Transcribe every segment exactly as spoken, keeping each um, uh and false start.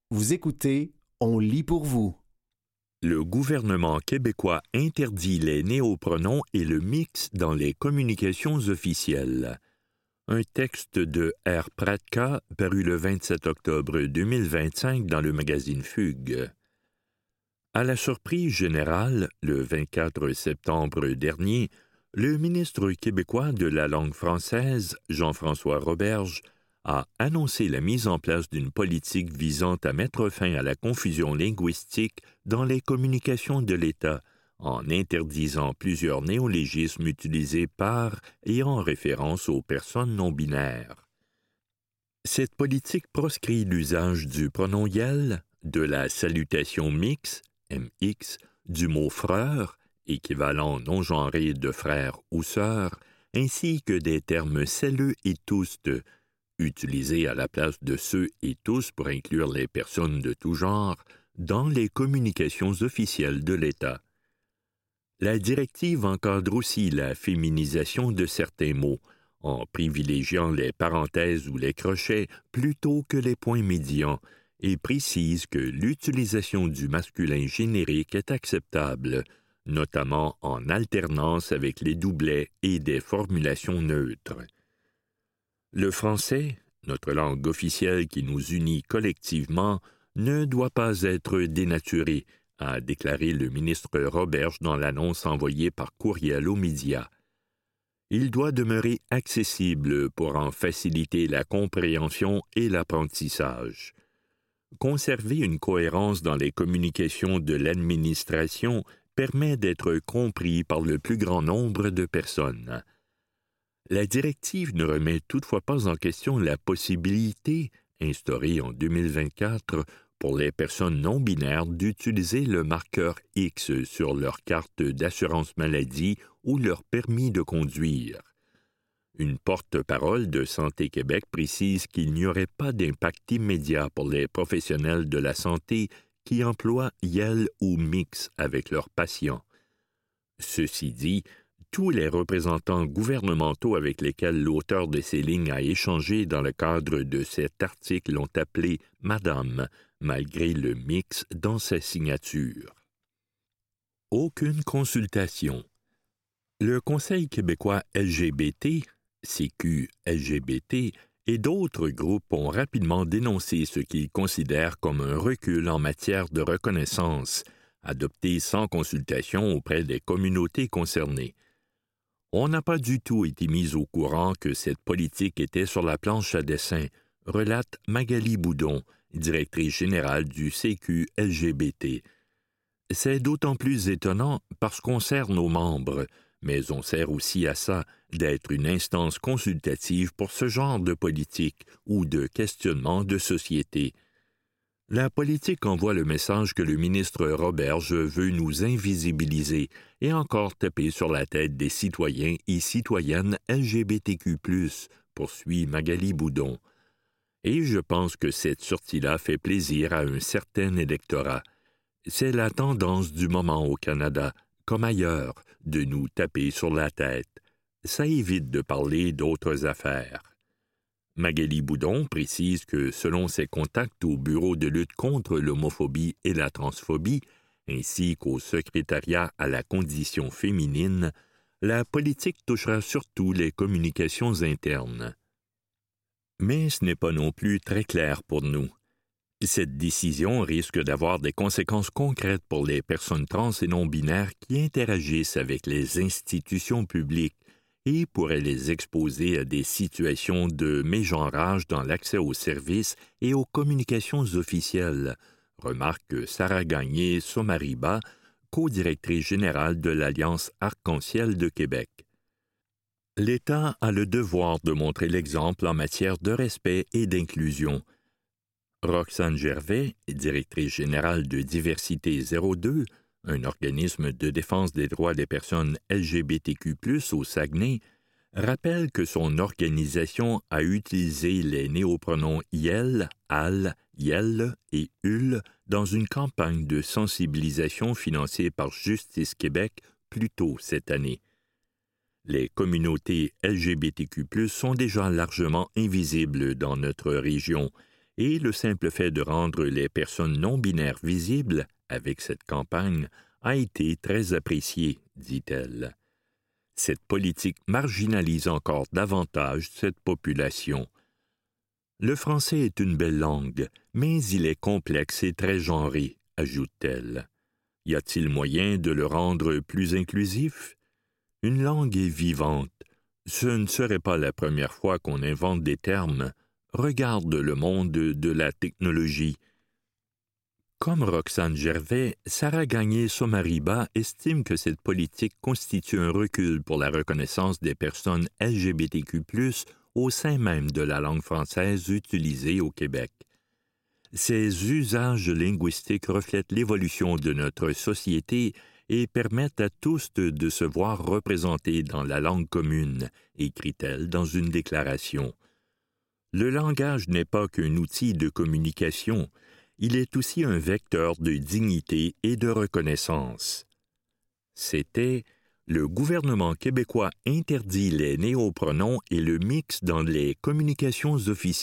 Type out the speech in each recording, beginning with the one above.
Vous écoutez, on lit pour vous. Le gouvernement québécois interdit les néopronoms et le mix dans les communications officielles. Un texte de R. Pratka paru le vingt-sept octobre deux mille vingt-cinq dans le magazine Fugue. À la surprise générale, le vingt-quatre septembre dernier, le ministre québécois de la langue française, Jean-François Roberge, a annoncé la mise en place d'une politique visant à mettre fin à la confusion linguistique dans les communications de l'État, en interdisant plusieurs néologismes utilisés par et en référence aux personnes non-binaires. Cette politique proscrit l'usage du pronom « yel », de la salutation « mix », M X, du mot « frère », équivalent non-genré de frère ou sœur, ainsi que des termes « celleux » et « touste », utilisés à la place de ceux et tous pour inclure les personnes de tout genre dans les communications officielles de l'État. La directive encadre aussi la féminisation de certains mots, en privilégiant les parenthèses ou les crochets plutôt que les points médians, et précise que l'utilisation du masculin générique est acceptable, notamment en alternance avec les doublets et des formulations neutres. Le français, notre langue officielle qui nous unit collectivement, ne doit pas être dénaturé, a déclaré le ministre Roberge dans l'annonce envoyée par courriel aux médias. Il doit demeurer accessible pour en faciliter la compréhension et l'apprentissage. Conserver une cohérence dans les communications de l'administration permet d'être compris par le plus grand nombre de personnes. La directive ne remet toutefois pas en question la possibilité, instaurée en deux mille vingt-quatre, pour les personnes non-binaires d'utiliser le marqueur X sur leur carte d'assurance maladie ou leur permis de conduire. Une porte-parole de Santé Québec précise qu'il n'y aurait pas d'impact immédiat pour les professionnels de la santé qui emploient yel ou mix avec leurs patients. Ceci dit, tous les représentants gouvernementaux avec lesquels l'auteur de ces lignes a échangé dans le cadre de cet article l'ont appelé « Madame », malgré le mix dans sa signature. Aucune consultation. Le Conseil québécois L G B T, C Q L G B T, et d'autres groupes ont rapidement dénoncé ce qu'ils considèrent comme un recul en matière de reconnaissance, adopté sans consultation auprès des communautés concernées. On n'a pas du tout été mis au courant que cette politique était sur la planche à dessin, relate Magali Boudon, directrice générale du C Q L G B T. C'est d'autant plus étonnant parce qu'on sert nos membres, mais on sert aussi à ça d'être une instance consultative pour ce genre de politique ou de questionnement de société. La politique envoie le message que le ministre Roberge veut nous invisibiliser et encore taper sur la tête des citoyens et citoyennes L G B T Q plus, poursuit Magali Boudon. Et je pense que cette sortie-là fait plaisir à un certain électorat. C'est la tendance du moment au Canada, comme ailleurs, de nous taper sur la tête. Ça évite de parler d'autres affaires. Magali Boudon précise que selon ses contacts au Bureau de lutte contre l'homophobie et la transphobie, ainsi qu'au secrétariat à la condition féminine, la politique touchera surtout les communications internes. Mais ce n'est pas non plus très clair pour nous. Cette décision risque d'avoir des conséquences concrètes pour les personnes trans et non-binaires qui interagissent avec les institutions publiques et pourrait les exposer à des situations de mégenrage dans l'accès aux services et aux communications officielles, remarque Sarah Gagné-Somariba, co-directrice générale de l'Alliance Arc-en-Ciel de Québec. L'État a le devoir de montrer l'exemple en matière de respect et d'inclusion. Roxane Gervais, directrice générale de Diversité zéro deux, un organisme de défense des droits des personnes L G B T Q plus, au Saguenay, rappelle que son organisation a utilisé les néopronoms yel, al, yel et ul dans une campagne de sensibilisation financée par Justice Québec plus tôt cette année. Les communautés L G B T Q plus, sont déjà largement invisibles dans notre région et le simple fait de rendre les personnes non-binaires visibles avec cette campagne a été très apprécié, dit-elle. Cette politique marginalise encore davantage cette population. Le français est une belle langue, mais il est complexe et très genré, ajoute-t-elle. Y a-t-il moyen de le rendre plus inclusif? Une langue est vivante. Ce ne serait pas la première fois qu'on invente des termes. Regarde le monde de la technologie. Comme Roxane Gervais, Sarah Gagné-Somariba estime que cette politique constitue un recul pour la reconnaissance des personnes L G B T Q plus, au sein même de la langue française utilisée au Québec. Ces usages linguistiques reflètent l'évolution de notre société et permettent à tous de, de se voir représentés dans la langue commune, écrit-elle dans une déclaration. Le langage n'est pas qu'un outil de communication, il est aussi un vecteur de dignité et de reconnaissance. C'était « Le gouvernement québécois interdit les néopronoms et le mix dans les communications officielles »,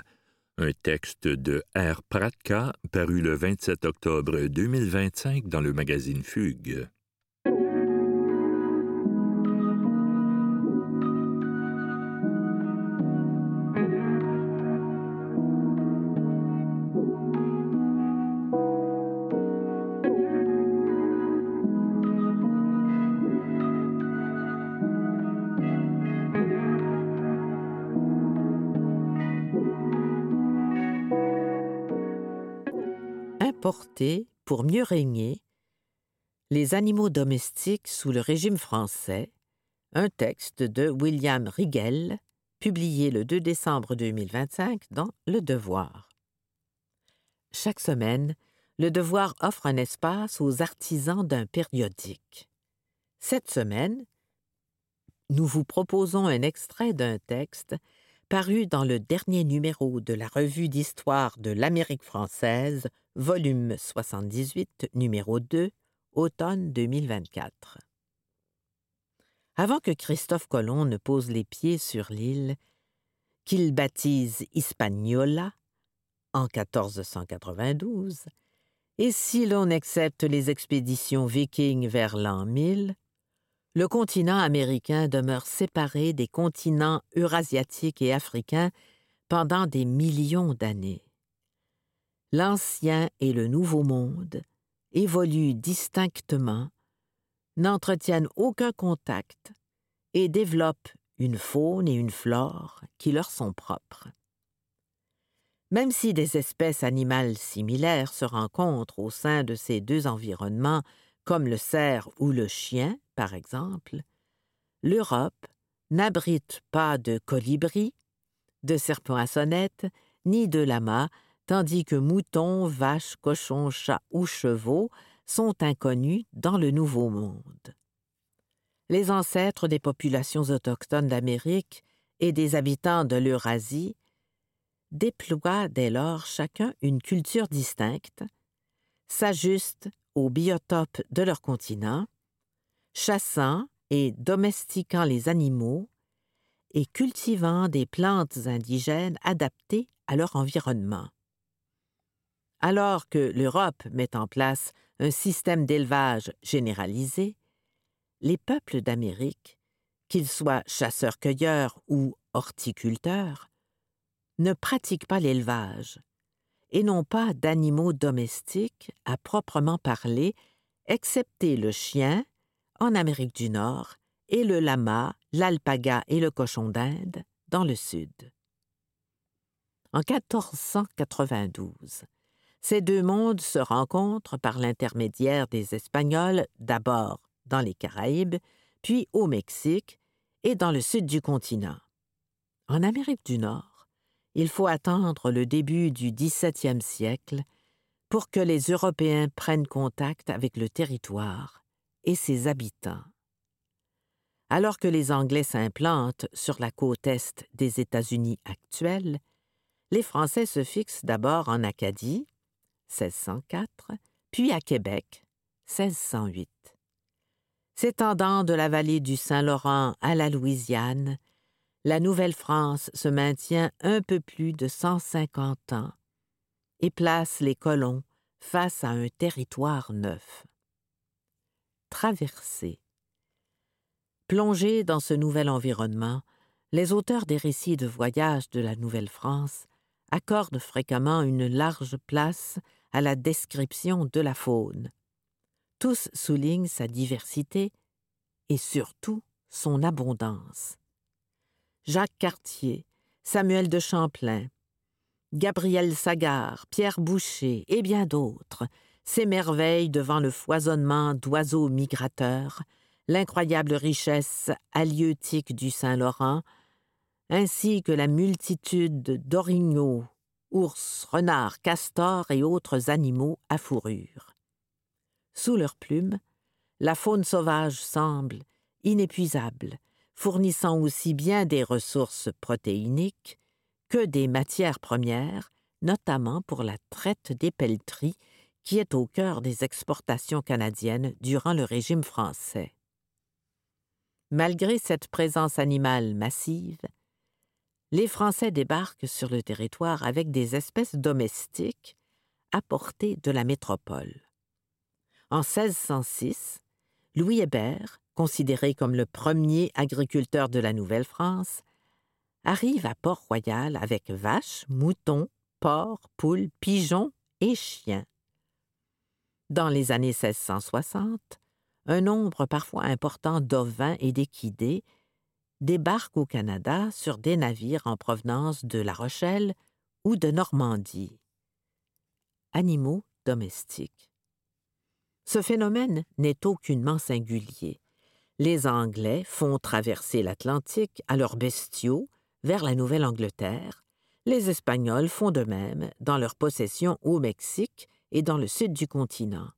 un texte de R. Pratka paru le vingt-sept octobre deux mille vingt-cinq dans le magazine Fugue. Importés pour mieux régner, les animaux domestiques sous le régime français, un texte de William Rigel, publié le deux décembre deux mille vingt-cinq dans Le Devoir. Chaque semaine, Le Devoir offre un espace aux artisans d'un périodique. Cette semaine, nous vous proposons un extrait d'un texte paru dans le dernier numéro de la Revue d'histoire de l'Amérique française, volume soixante-dix-huit, numéro deux, automne deux mille vingt-quatre. Avant que Christophe Colomb ne pose les pieds sur l'île, qu'il baptise Hispaniola en quatorze cent quatre-vingt-douze, et si l'on accepte les expéditions vikings vers l'an mille, le continent américain demeure séparé des continents eurasiatiques et africains pendant des millions d'années. L'Ancien et le Nouveau Monde évoluent distinctement, n'entretiennent aucun contact et développent une faune et une flore qui leur sont propres. Même si des espèces animales similaires se rencontrent au sein de ces deux environnements, comme le cerf ou le chien, par exemple, l'Europe n'abrite pas de colibris, de serpents à sonnette, ni de lamas, tandis que moutons, vaches, cochons, chats ou chevaux sont inconnus dans le Nouveau Monde. Les ancêtres des populations autochtones d'Amérique et des habitants de l'Eurasie déploient dès lors chacun une culture distincte, s'ajustent au biotope de leur continent, chassant et domestiquant les animaux et cultivant des plantes indigènes adaptées à leur environnement. Alors que l'Europe met en place un système d'élevage généralisé, les peuples d'Amérique, qu'ils soient chasseurs-cueilleurs ou horticulteurs, ne pratiquent pas l'élevage et n'ont pas d'animaux domestiques à proprement parler, excepté le chien en Amérique du Nord et le lama, l'alpaga et le cochon d'Inde dans le Sud. En quatorze cent quatre-vingt-douze, ces deux mondes se rencontrent par l'intermédiaire des Espagnols, d'abord dans les Caraïbes, puis au Mexique et dans le sud du continent. En Amérique du Nord, il faut attendre le début du dix-septième siècle pour que les Européens prennent contact avec le territoire et ses habitants. Alors que les Anglais s'implantent sur la côte est des États-Unis actuels, les Français se fixent d'abord en Acadie, seize cent quatre, puis à Québec, seize cent huit. S'étendant de la vallée du Saint-Laurent à la Louisiane, la Nouvelle-France se maintient un peu plus de cent cinquante ans et place les colons face à un territoire neuf. Traversée. Plongés dans ce nouvel environnement, les auteurs des récits de voyage de la Nouvelle-France accordent fréquemment une large place à la description de la faune. Tous soulignent sa diversité et surtout son abondance. Jacques Cartier, Samuel de Champlain, Gabriel Sagard, Pierre Boucher et bien d'autres s'émerveillent devant le foisonnement d'oiseaux migrateurs, l'incroyable richesse halieutique du Saint-Laurent, ainsi que la multitude d'orignaux, ours, renards, castors et autres animaux à fourrure. Sous leurs plumes, la faune sauvage semble inépuisable, fournissant aussi bien des ressources protéiniques que des matières premières, notamment pour la traite des pelleteries, qui est au cœur des exportations canadiennes durant le régime français. Malgré cette présence animale massive, les Français débarquent sur le territoire avec des espèces domestiques apportées de la métropole. En seize cent six, Louis Hébert, considéré comme le premier agriculteur de la Nouvelle-France, arrive à Port-Royal avec vaches, moutons, porcs, poules, pigeons et chiens. Dans les années seize cent soixante, un nombre parfois important d'ovins et d'équidés débarquent au Canada sur des navires en provenance de La Rochelle ou de Normandie. Animaux domestiques. Ce phénomène n'est aucunement singulier. Les Anglais font traverser l'Atlantique à leurs bestiaux vers la Nouvelle-Angleterre. Les Espagnols font de même dans leurs possessions au Mexique et dans le sud du continent.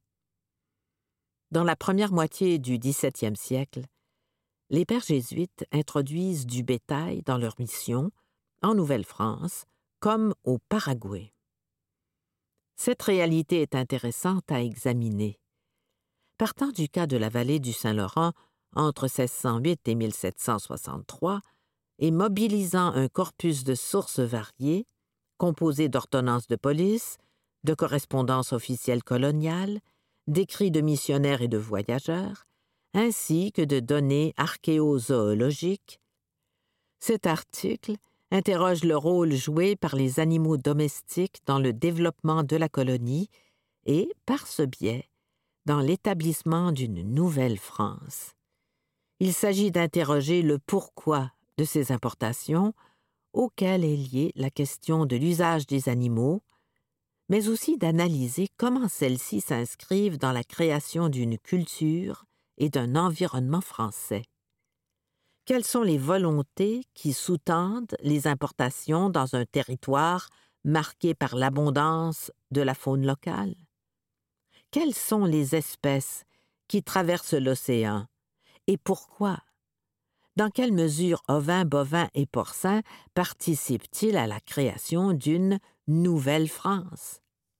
Dans la première moitié du dix-septième siècle, les pères jésuites introduisent du bétail dans leur mission, en Nouvelle-France, comme au Paraguay. Cette réalité est intéressante à examiner. Partant du cas de la vallée du Saint-Laurent entre seize cent huit et mille sept cent soixante-trois, et mobilisant un corpus de sources variées, composé d'ordonnances de police, de correspondances officielles coloniales, d'écrits de missionnaires et de voyageurs, ainsi que de données archéozoologiques, cet article interroge le rôle joué par les animaux domestiques dans le développement de la colonie et, par ce biais, dans l'établissement d'une nouvelle France. Il s'agit d'interroger le pourquoi de ces importations, auquel est liée la question de l'usage des animaux, mais aussi d'analyser comment celles-ci s'inscrivent dans la création d'une culture et d'un environnement français. Quelles sont les volontés qui sous-tendent les importations dans un territoire marqué par l'abondance de la faune locale? Quelles sont les espèces qui traversent l'océan et pourquoi? Dans quelle mesure ovins, bovins et porcins participent-ils à la création d'une nouvelle France?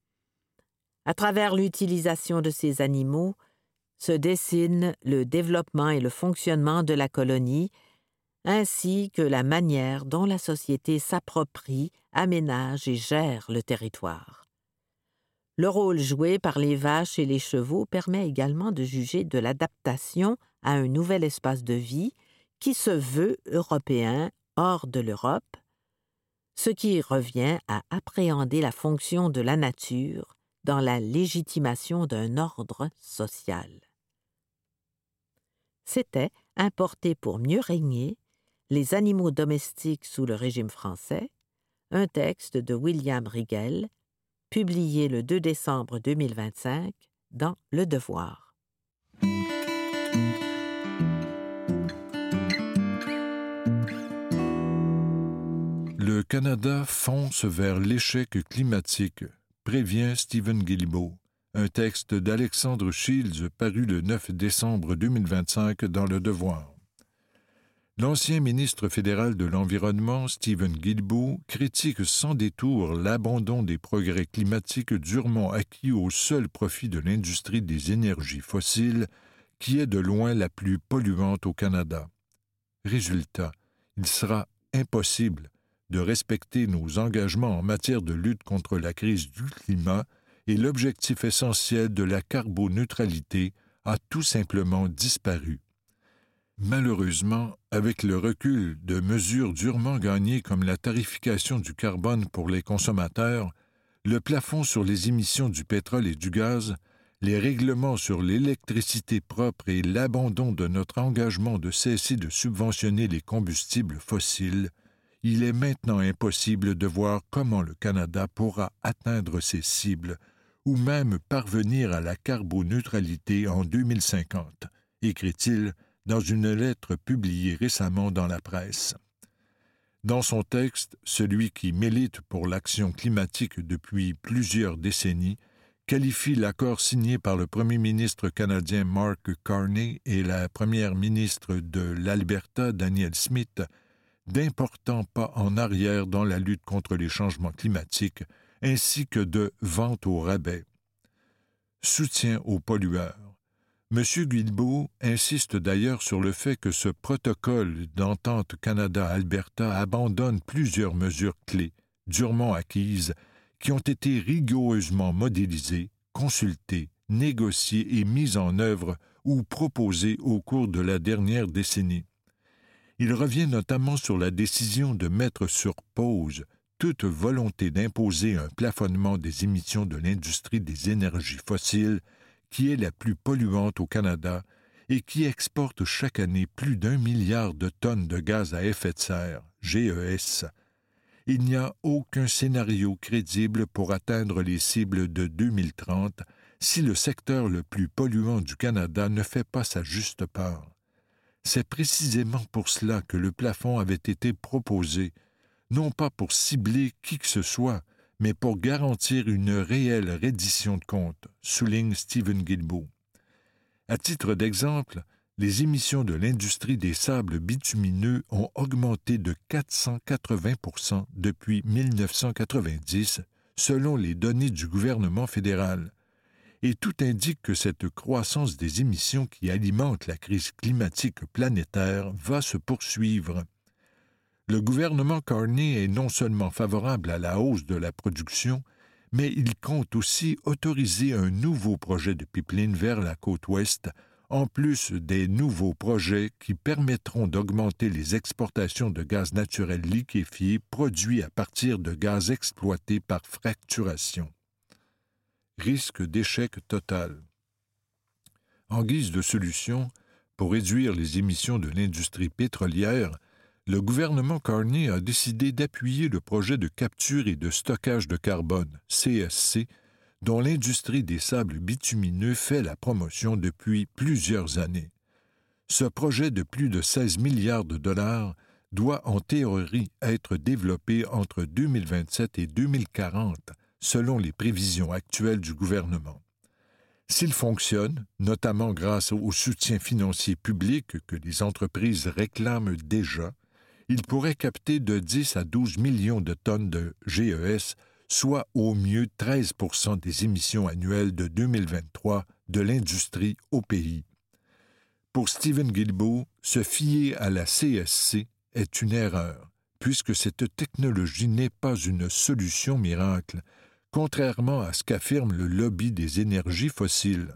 À travers l'utilisation de ces animaux se dessine le développement et le fonctionnement de la colonie, ainsi que la manière dont la société s'approprie, aménage et gère le territoire. Le rôle joué par les vaches et les chevaux permet également de juger de l'adaptation à un nouvel espace de vie qui se veut européen hors de l'Europe, ce qui revient à appréhender la fonction de la nature dans la légitimation d'un ordre social. C'était Importer pour mieux régner, les animaux domestiques sous le régime français, un texte de William Rigel, publié le deux décembre deux mille vingt-cinq dans Le Devoir. Le Canada fonce vers l'échec climatique, prévient Stephen Guilbeault, un texte d'Alexandre Shields paru le neuf décembre deux mille vingt-cinq dans Le Devoir. L'ancien ministre fédéral de l'Environnement, Stephen Guilbeault, critique sans détour l'abandon des progrès climatiques durement acquis au seul profit de l'industrie des énergies fossiles, qui est de loin la plus polluante au Canada. Résultat, il sera impossible de respecter nos engagements en matière de lutte contre la crise du climat et l'objectif essentiel de la carboneutralité a tout simplement disparu. Malheureusement, avec le recul de mesures durement gagnées comme la tarification du carbone pour les consommateurs, le plafond sur les émissions du pétrole et du gaz, les règlements sur l'électricité propre et l'abandon de notre engagement de cesser de subventionner les combustibles fossiles, il est maintenant impossible de voir comment le Canada pourra atteindre ses cibles ou même parvenir à la carboneutralité en deux mille cinquante, écrit-il dans une lettre publiée récemment dans la presse. Dans son texte, celui qui milite pour l'action climatique depuis plusieurs décennies qualifie l'accord signé par le premier ministre canadien Mark Carney et la première ministre de l'Alberta, Danielle Smith, d'importants pas en arrière dans la lutte contre les changements climatiques, ainsi que de vente au rabais. Soutien aux pollueurs. M. Guilbeault insiste d'ailleurs sur le fait que ce protocole d'entente Canada-Alberta abandonne plusieurs mesures clés, durement acquises, qui ont été rigoureusement modélisées, consultées, négociées et mises en œuvre ou proposées au cours de la dernière décennie. Il revient notamment sur la décision de mettre sur pause toute volonté d'imposer un plafonnement des émissions de l'industrie des énergies fossiles, qui est la plus polluante au Canada et qui exporte chaque année plus d'un milliard de tonnes de gaz à effet de serre, G E S. Il n'y a aucun scénario crédible pour atteindre les cibles de deux mille trente si le secteur le plus polluant du Canada ne fait pas sa juste part. C'est précisément pour cela que le plafond avait été proposé, non pas pour cibler qui que ce soit, mais pour garantir une réelle reddition de comptes, souligne Steven Guilbeault. À titre d'exemple, les émissions de l'industrie des sables bitumineux ont augmenté de quatre cent quatre-vingts pour cent depuis mille neuf cent quatre-vingt-dix, selon les données du gouvernement fédéral. Et tout indique que cette croissance des émissions qui alimente la crise climatique planétaire va se poursuivre. Le gouvernement Carney est non seulement favorable à la hausse de la production, mais il compte aussi autoriser un nouveau projet de pipeline vers la côte ouest, en plus des nouveaux projets qui permettront d'augmenter les exportations de gaz naturel liquéfié produits à partir de gaz exploités par fracturation. Risque d'échec total. En guise de solution, pour réduire les émissions de l'industrie pétrolière, le gouvernement Carney a décidé d'appuyer le projet de capture et de stockage de carbone, C S C, dont l'industrie des sables bitumineux fait la promotion depuis plusieurs années. Ce projet de plus de seize milliards de dollars doit en théorie être développé entre deux mille vingt-sept et deux mille quarante, selon les prévisions actuelles du gouvernement. S'il fonctionne, notamment grâce au soutien financier public que les entreprises réclament déjà, il pourrait capter de dix à douze millions de tonnes de G E S, soit au mieux treize pour cent des émissions annuelles de deux mille vingt-trois de l'industrie au pays. Pour Steven Guilbeault, se fier à la C S C est une erreur, puisque cette technologie n'est pas une solution miracle, contrairement à ce qu'affirme le lobby des énergies fossiles.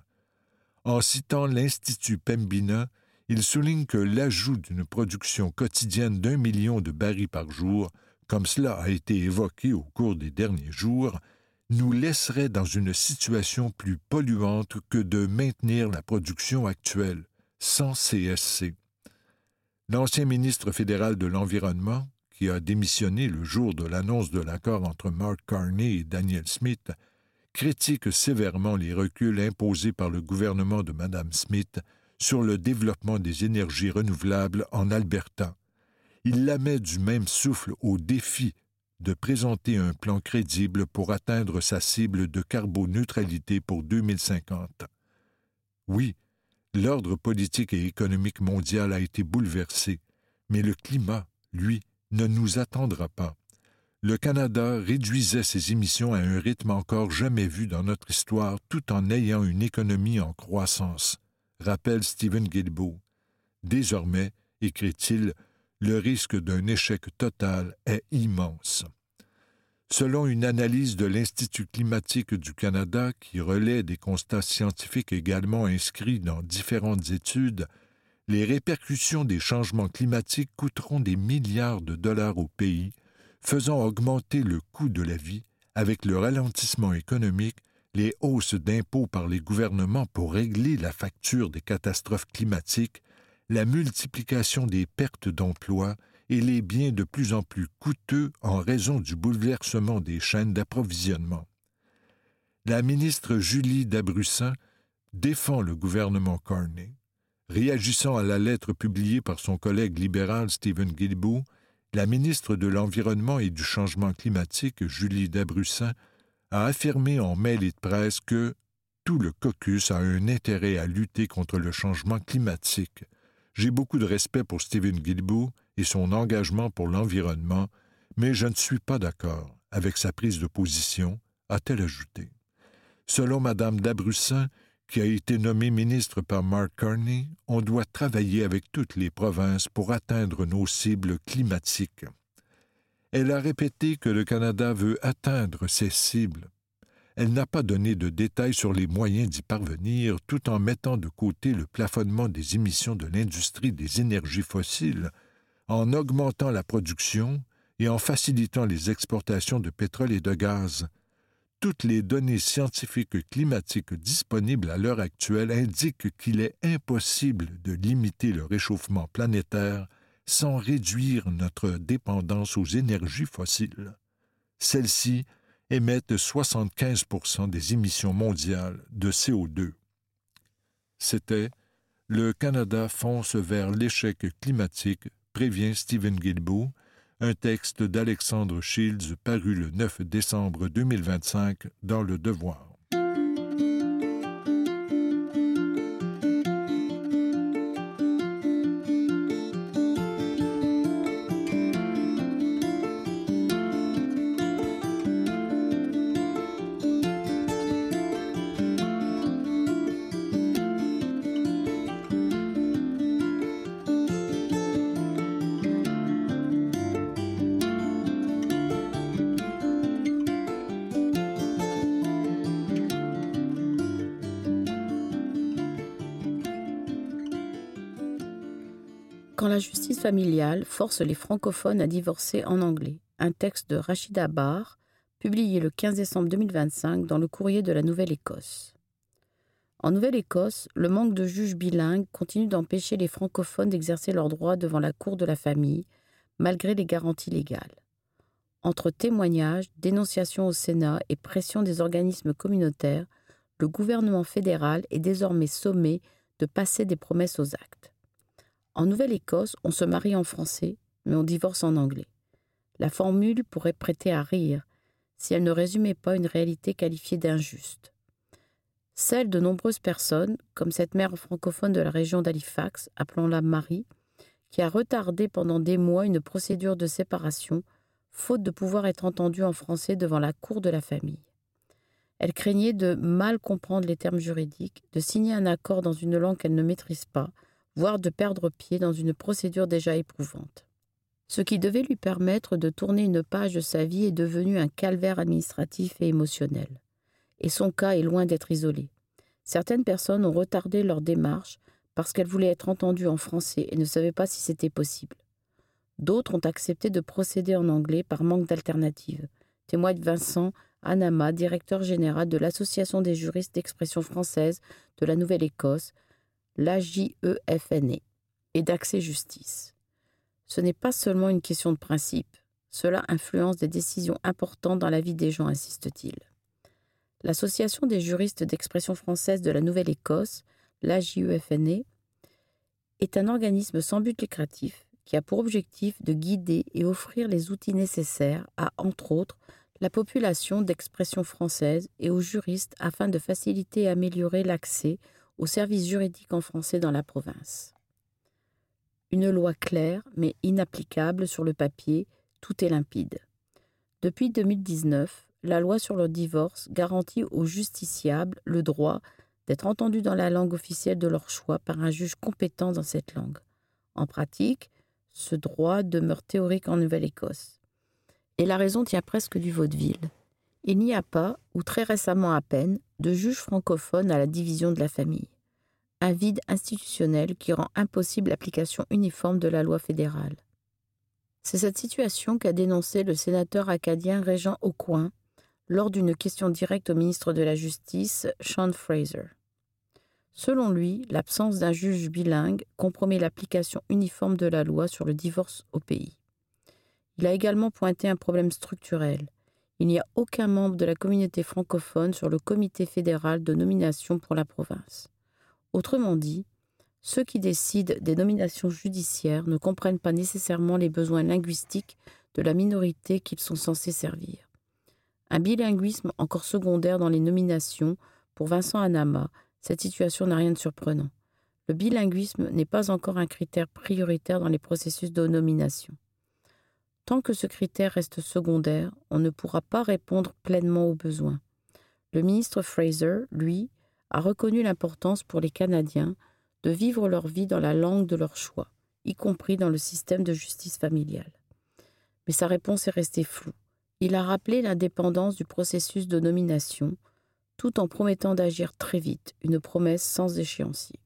En citant l'Institut Pembina, il souligne que l'ajout d'une production quotidienne d'un million de barils par jour, comme cela a été évoqué au cours des derniers jours, nous laisserait dans une situation plus polluante que de maintenir la production actuelle, sans C S C. L'ancien ministre fédéral de l'Environnement, qui a démissionné le jour de l'annonce de l'accord entre Mark Carney et Danielle Smith, critique sévèrement les reculs imposés par le gouvernement de Mme Smith sur le développement des énergies renouvelables en Alberta. Il la met du même souffle au défi de présenter un plan crédible pour atteindre sa cible de carboneutralité pour deux mille cinquante. Oui, l'ordre politique et économique mondial a été bouleversé, mais le climat, lui, ne nous attendra pas. Le Canada réduisait ses émissions à un rythme encore jamais vu dans notre histoire tout en ayant une économie en croissance, rappelle Steven Guilbeault. Désormais, écrit-il, le risque d'un échec total est immense. Selon une analyse de l'Institut climatique du Canada qui relaie des constats scientifiques également inscrits dans différentes études, les répercussions des changements climatiques coûteront des milliards de dollars au pays, faisant augmenter le coût de la vie avec le ralentissement économique, les hausses d'impôts par les gouvernements pour régler la facture des catastrophes climatiques, la multiplication des pertes d'emplois et les biens de plus en plus coûteux en raison du bouleversement des chaînes d'approvisionnement. La ministre Julie Dabrussin défend le gouvernement Carney. Réagissant à la lettre publiée par son collègue libéral Steven Guilbeault, la ministre de l'Environnement et du Changement climatique, Julie Dabrussin, a affirmé en mêlée de presse que tout le caucus a un intérêt à lutter contre le changement climatique. J'ai beaucoup de respect pour Steven Guilbeault et son engagement pour l'environnement, mais je ne suis pas d'accord avec sa prise de position, a-t-elle ajouté. Selon Mme Dabrussin, qui a été nommée ministre par Mark Carney, on doit travailler avec toutes les provinces pour atteindre nos cibles climatiques. Elle a répété que le Canada veut atteindre ces cibles. Elle n'a pas donné de détails sur les moyens d'y parvenir, tout en mettant de côté le plafonnement des émissions de l'industrie des énergies fossiles, en augmentant la production et en facilitant les exportations de pétrole et de gaz. Toutes les données scientifiques climatiques disponibles à l'heure actuelle indiquent qu'il est impossible de limiter le réchauffement planétaire sans réduire notre dépendance aux énergies fossiles. Celles-ci émettent soixante-quinze pour cent des émissions mondiales de C O deux. C'était « Le Canada fonce vers l'échec climatique », prévient Steven Guilbeault, un texte d'Alexandre Shields paru le neuf décembre deux mille vingt-cinq dans Le Devoir. Quand la justice familiale force les francophones à divorcer en anglais, un texte de Rachida Barr, publié le quinze décembre deux mille vingt-cinq dans le Courrier de la Nouvelle-Écosse. En Nouvelle-Écosse, le manque de juges bilingues continue d'empêcher les francophones d'exercer leurs droits devant la cour de la famille, malgré les garanties légales. Entre témoignages, dénonciations au Sénat et pression des organismes communautaires, le gouvernement fédéral est désormais sommé de passer des promesses aux actes. En Nouvelle-Écosse, on se marie en français, mais on divorce en anglais. La formule pourrait prêter à rire si elle ne résumait pas une réalité qualifiée d'injuste. Celle de nombreuses personnes, comme cette mère francophone de la région d'Halifax, appelons-la Marie, qui a retardé pendant des mois une procédure de séparation, faute de pouvoir être entendue en français devant la cour de la famille. Elle craignait de mal comprendre les termes juridiques, de signer un accord dans une langue qu'elle ne maîtrise pas, voire de perdre pied dans une procédure déjà éprouvante. Ce qui devait lui permettre de tourner une page de sa vie est devenu un calvaire administratif et émotionnel. Et son cas est loin d'être isolé. Certaines personnes ont retardé leur démarche parce qu'elles voulaient être entendues en français et ne savaient pas si c'était possible. D'autres ont accepté de procéder en anglais par manque d'alternative, témoigne Vincent Anama, directeur général de l'Association des juristes d'expression française de la Nouvelle-Écosse, l'A J E F N E, et d'Accès Justice. Ce n'est pas seulement une question de principe, cela influence des décisions importantes dans la vie des gens, insiste-t-il. L'Association des juristes d'expression française de la Nouvelle-Écosse, l'A J E F N E, est un organisme sans but lucratif qui a pour objectif de guider et offrir les outils nécessaires à, entre autres, la population d'expression française et aux juristes afin de faciliter et améliorer l'accès aux services juridiques en français dans la province. Une loi claire, mais inapplicable sur le papier, tout est limpide. Depuis deux mille dix-neuf, la loi sur le divorce garantit aux justiciables le droit d'être entendus dans la langue officielle de leur choix par un juge compétent dans cette langue. En pratique, Ce droit demeure théorique en Nouvelle-Écosse. Et la raison tient presque du vaudeville. Il n'y a pas, ou très récemment à peine, de juge francophone à la division de la famille. Un vide institutionnel qui rend impossible l'application uniforme de la loi fédérale. C'est cette situation qu'a dénoncé le sénateur acadien Régent Aucoin lors d'une question directe au ministre de la Justice, Sean Fraser. Selon lui, l'absence d'un juge bilingue compromet l'application uniforme de la loi sur le divorce au pays. Il a également pointé un problème structurel. Il n'y a aucun membre de la communauté francophone sur le comité fédéral de nomination pour la province. Autrement dit, ceux qui décident des nominations judiciaires ne comprennent pas nécessairement les besoins linguistiques de la minorité qu'ils sont censés servir. Un bilinguisme encore secondaire dans les nominations, pour Vincent Anama, cette situation n'a rien de surprenant. Le bilinguisme n'est pas encore un critère prioritaire dans les processus de nomination. Tant que ce critère reste secondaire, on ne pourra pas répondre pleinement aux besoins. Le ministre Fraser, lui, a reconnu l'importance pour les Canadiens de vivre leur vie dans la langue de leur choix, y compris dans le système de justice familiale. Mais sa réponse est restée floue. Il a rappelé l'indépendance du processus de nomination, tout en promettant d'agir très vite, une promesse sans échéancier.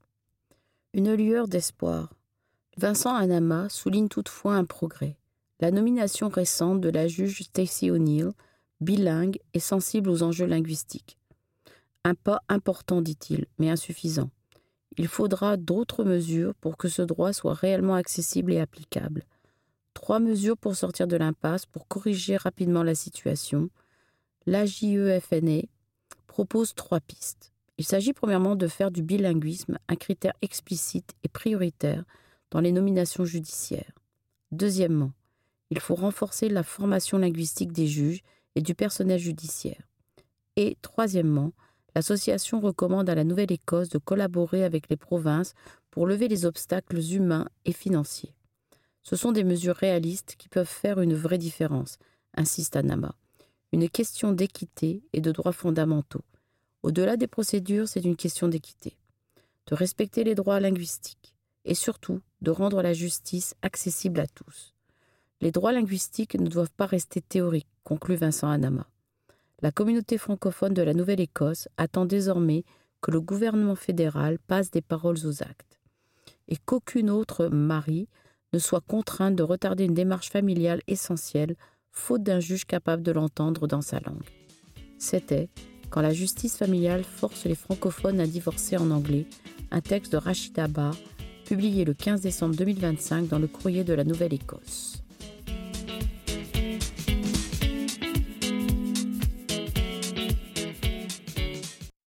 Une lueur d'espoir. Vincent Anama souligne toutefois un progrès. La nomination récente de la juge Stacey O'Neill, bilingue et sensible aux enjeux linguistiques. Un pas important, dit-il, mais insuffisant. Il faudra d'autres mesures pour que ce droit soit réellement accessible et applicable. Trois mesures pour sortir de l'impasse, pour corriger rapidement la situation. L'A J E F N A propose trois pistes. Il s'agit premièrement de faire du bilinguisme un critère explicite et prioritaire dans les nominations judiciaires. Deuxièmement, il faut renforcer la formation linguistique des juges et du personnel judiciaire. Et troisièmement, l'association recommande à la Nouvelle-Écosse de collaborer avec les provinces pour lever les obstacles humains et financiers. Ce sont des mesures réalistes qui peuvent faire une vraie différence, insiste Anama. Une question d'équité et de droits fondamentaux. Au-delà des procédures, c'est une question d'équité. De respecter les droits linguistiques et surtout de rendre la justice accessible à tous. Les droits linguistiques ne doivent pas rester théoriques, conclut Vincent Anama. La communauté francophone de la Nouvelle-Écosse attend désormais que le gouvernement fédéral passe des paroles aux actes et qu'aucune autre mari ne soit contrainte de retarder une démarche familiale essentielle faute d'un juge capable de l'entendre dans sa langue. C'était « Quand la justice familiale force les francophones à divorcer en anglais », un texte de Rachida Barr, publié le quinze décembre deux mille vingt-cinq dans le Courrier de la Nouvelle-Écosse.